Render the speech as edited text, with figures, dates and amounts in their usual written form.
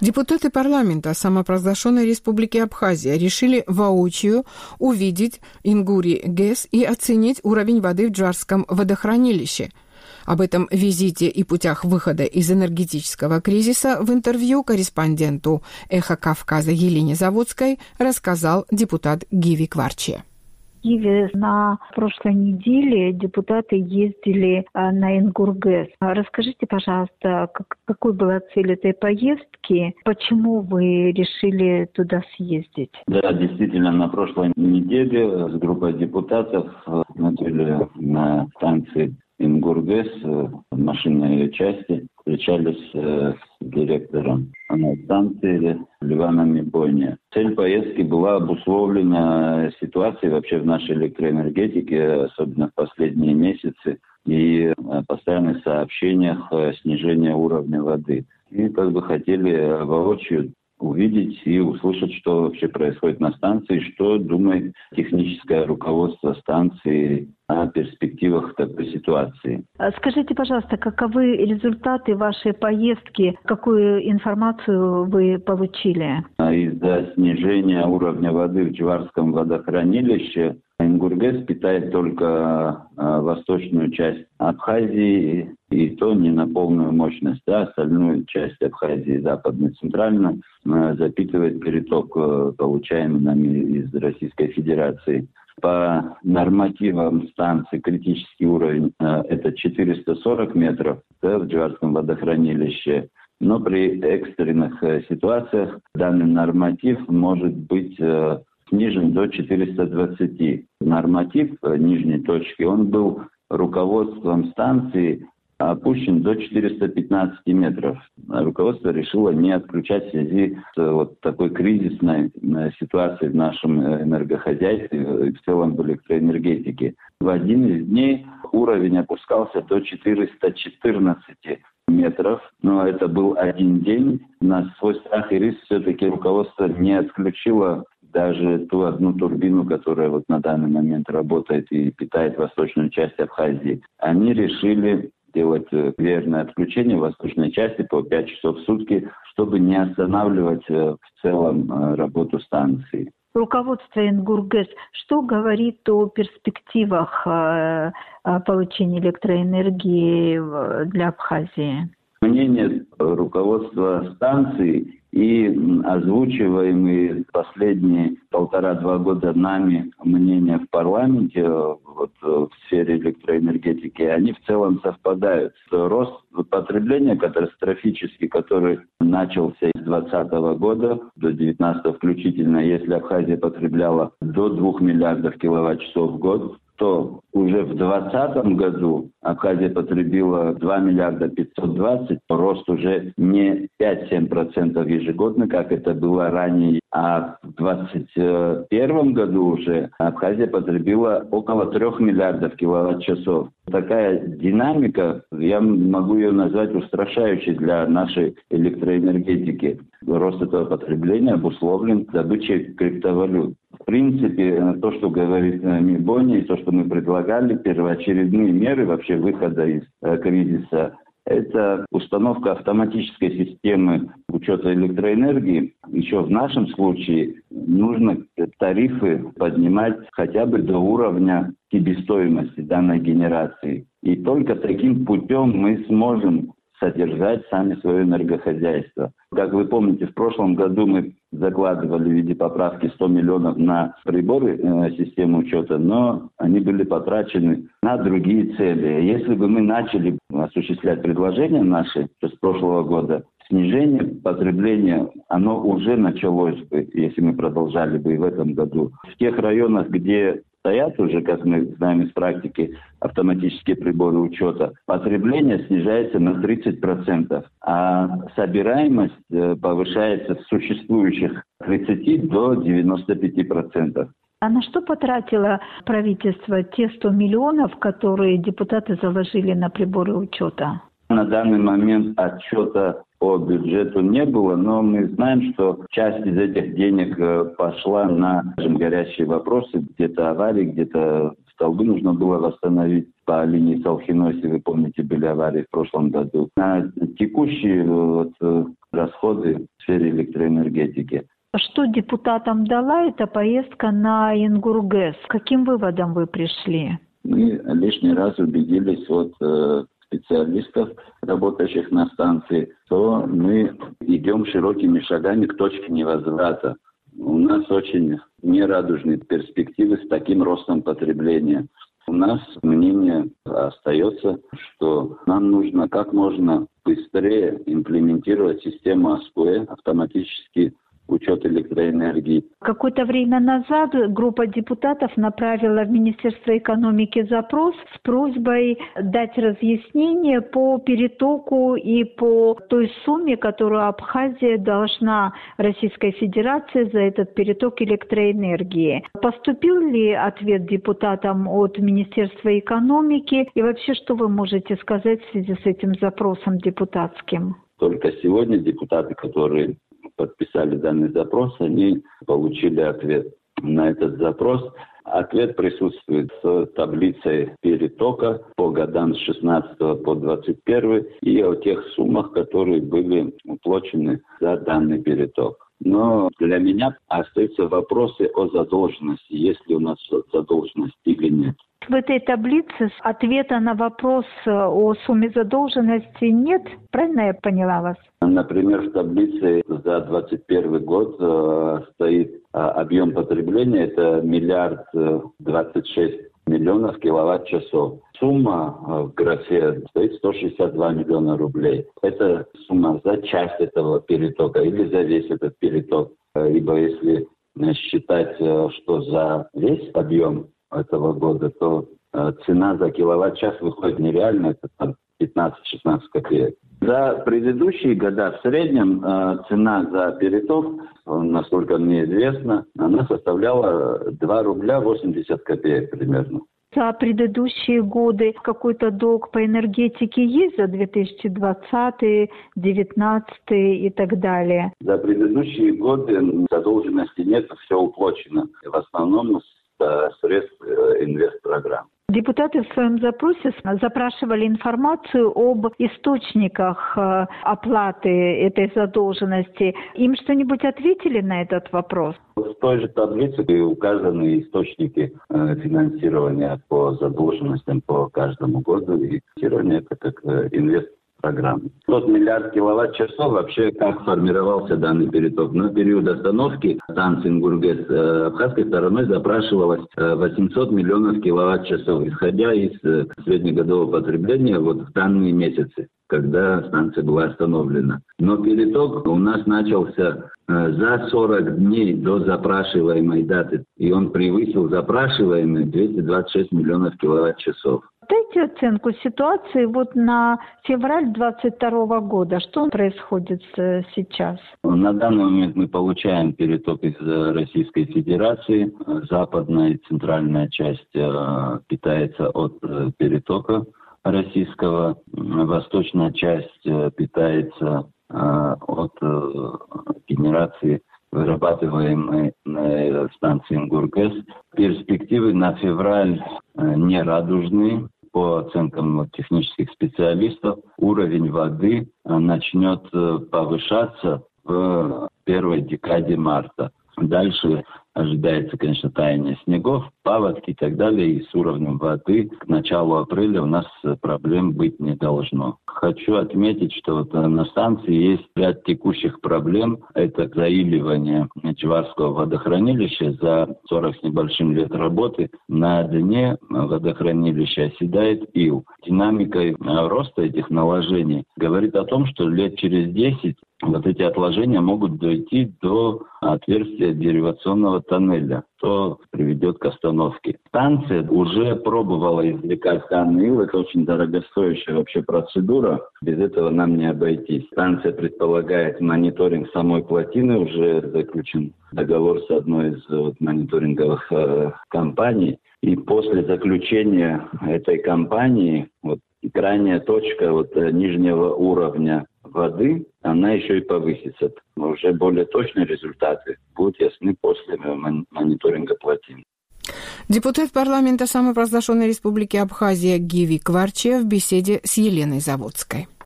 Депутаты парламента самопровозглашенной Республики Абхазия решили воочию увидеть Ингури ГЭС и оценить уровень воды в Джварском водохранилище. Об этом визите и путях выхода из энергетического кризиса в интервью корреспонденту «Эхо Кавказа» Елене Заводской рассказал депутат Гиви Кварчи. В Киеве на прошлой неделе депутаты ездили на Ингургэс. Расскажите, пожалуйста, какой была цель этой поездки? Почему вы решили туда съездить? Да, действительно, на прошлой неделе с группой депутатов мы были на станции Ингургэс в машинной части, встречались с директором станции Ливаном Мибони. Цель поездки была обусловлена ситуацией вообще в нашей электроэнергетике, особенно в последние месяцы, и постоянных сообщениях снижения уровня воды. И хотели воочию увидеть и услышать, что вообще происходит на станции, что думает техническое руководство станции о перспективах такой ситуации. Скажите, пожалуйста, каковы результаты вашей поездки? Какую информацию вы получили? Из-за снижения уровня воды в Джварском водохранилище Ингургэс питает только восточную часть Абхазии, и то не на полную мощность, остальную часть Абхазии, западную, центральную, запитывает переток, получаемый нами из Российской Федерации. По нормативам станции критический уровень это 440 метров в Джварском водохранилище, но при экстренных ситуациях данный норматив может быть снижен до 420. Норматив нижней точки, он был руководством станции опущен до 415 метров. Руководство решило не отключать в связи с такой кризисной ситуацией в нашем энергохозяйстве и в целом в электроэнергетике. В один из дней уровень опускался до 414 метров, но это был один день. На свой страх и риск все-таки руководство не отключило даже ту одну турбину, которая на данный момент работает и питает восточную часть Абхазии. Они решили делать верное отключение восточной части по 5 часов в сутки, чтобы не останавливать в целом работу станции. Руководство Ингургэс что говорит о перспективах получения электроэнергии для Абхазии? Мнение руководства станции и озвучиваемые последние 1,5-2 года нами мнения в парламенте в сфере электроэнергетики, они в целом совпадают. Рост потребления катастрофический, который начался с 2020 года до 2019 включительно, если Абхазия потребляла до 2 миллиардов киловатт-часов в год, то уже в 2020 году Абхазия потребила 2 миллиарда 520, рост уже не 5-7% ежегодно, как это было ранее, а в 2021 году уже Абхазия потребила около 3 миллиардов киловатт-часов. Такая динамика, я могу ее назвать устрашающей для нашей электроэнергетики. Рост этого потребления обусловлен добычей криптовалют. В принципе, то, что говорит Мибони, и то, что мы предлагали, первоочередные меры вообще выхода из кризиса, это установка автоматической системы учета электроэнергии. Еще в нашем случае нужно тарифы поднимать хотя бы до уровня себестоимости данной генерации. И только таким путем мы сможем содержать сами свое энергохозяйство. Как вы помните, в прошлом году мы закладывали в виде поправки 100 миллионов на приборы системы учета, но они были потрачены на другие цели. Если бы мы начали осуществлять предложения наши с прошлого года, снижение потребления, оно уже началось бы, если мы продолжали бы и в этом году. В тех районах, где стоят уже, как мы знаем из практики, автоматические приборы учета, потребление снижается на 30%, а собираемость повышается с существующих 30 до 95%. А на что потратило правительство те 100 миллионов, которые депутаты заложили на приборы учета? На данный момент отчета по бюджету не было, но мы знаем, что часть из этих денег пошла на горячие вопросы, где-то аварии, где-то столбы нужно было восстановить. по линии Салхино, вы помните, были аварии в прошлом году. На текущие расходы в сфере электроэнергетики. Что депутатам дала эта поездка на Ингургэс? К каким выводам вы пришли? Мы лишний раз убедились от специалистов, работающих на станции, что мы идем широкими шагами к точке невозврата. У нас очень нерадужные перспективы с таким ростом потребления. У нас мнение остается, что нам нужно как можно быстрее имплементировать систему АСКОЭ, автоматический учет электроэнергии. Какое-то время назад группа депутатов направила в Министерство экономики запрос с просьбой дать разъяснение по перетоку и по той сумме, которую Абхазия должна Российской Федерации за этот переток электроэнергии. Поступил ли ответ депутатам от Министерства экономики? И вообще, что вы можете сказать в связи с этим запросом депутатским? Только сегодня депутаты, которые подписали данный запрос, они получили ответ на этот запрос. Ответ присутствует с таблицей перетока по годам с 16 по 21 и о тех суммах, которые были уплачены за данный переток. Но для меня остаются вопросы о задолженности, есть ли у нас задолженность или нет. В этой таблице ответа на вопрос о сумме задолженности нет. Правильно я поняла вас? Например, в таблице за 2021 год стоит объем потребления, это 1 026 миллионов киловатт-часов. Сумма в графе стоит 162 миллиона рублей. Это сумма за часть этого перетока или за весь этот переток. Ибо если считать, что за весь объем этого года, то цена за киловатт-час выходит нереально, это там 15-16 копеек. За предыдущие года в среднем цена за переток, насколько мне известно, она составляла 2 рубля 80 копеек примерно. За предыдущие годы какой-то долг по энергетике есть за 2020, 2019 и так далее? За предыдущие годы задолженности нет, все уплачено. В основном средств инвестпрограмм. Депутаты в своем запросе запрашивали информацию об источниках оплаты этой задолженности. Им что-нибудь ответили на этот вопрос? В той же таблице указаны источники финансирования по задолженностям по каждому году. И финансирование это как инвестпрограмма. Тот миллиард киловатт-часов вообще как формировался данный переток. На период остановки станции Ингургэс абхазской стороной запрашивалось 800 миллионов киловатт-часов, исходя из среднегодового потребления в данные месяцы, когда станция была остановлена. Но переток у нас начался за 40 дней до запрашиваемой даты, и он превысил запрашиваемые 226 миллионов киловатт-часов. Дайте оценку ситуации на февраль 2022 года. Что происходит сейчас? На данный момент мы получаем переток из Российской Федерации. Западная и центральная часть питается от перетока российского. Восточная часть питается от генерации, вырабатываемой на станции Ингургэс. Перспективы на февраль нерадужные. По оценкам технических специалистов, уровень воды начнет повышаться в первой декаде марта. Дальше ожидается, конечно, таяние снегов, паводки и так далее. И с уровнем воды к началу апреля у нас проблем быть не должно. Хочу отметить, что на станции есть ряд текущих проблем. Это заиливание Чеварского водохранилища. За 40 с небольшим лет работы на дне водохранилища оседает ил. Динамикой роста этих наложений говорит о том, что лет через 10 эти отложения могут дойти до отверстия деривационного тоннеля, что приведет к остановке. Станция уже пробовала извлекать данный ил. Это очень дорогостоящая вообще процедура. Без этого нам не обойтись. Станция предполагает мониторинг самой плотины. Уже заключен договор с одной из мониторинговых компаний. И после заключения этой компании крайняя точка нижнего уровня воды, она еще и повысится. Но уже более точные результаты будут ясны после мониторинга плотин. Депутат парламента самопровозглашенной республики Абхазия Гиви Кварче в беседе с Еленой Заводской.